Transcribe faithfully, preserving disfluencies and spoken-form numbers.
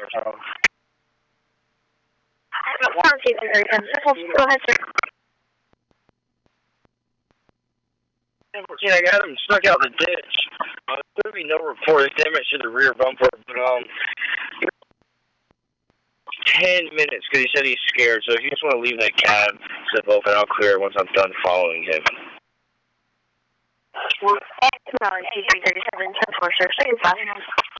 Um, Go ahead, sir. yeah, I got him stuck out in the ditch. Uh, there would be no reported damage to the rear bumper, but um, ten minutes because he said he's scared. So if you just want to leave that cab zip open, I'll clear it once I'm done following him. Well, two hours, eight thirty-seven, ten four, sir. Second five.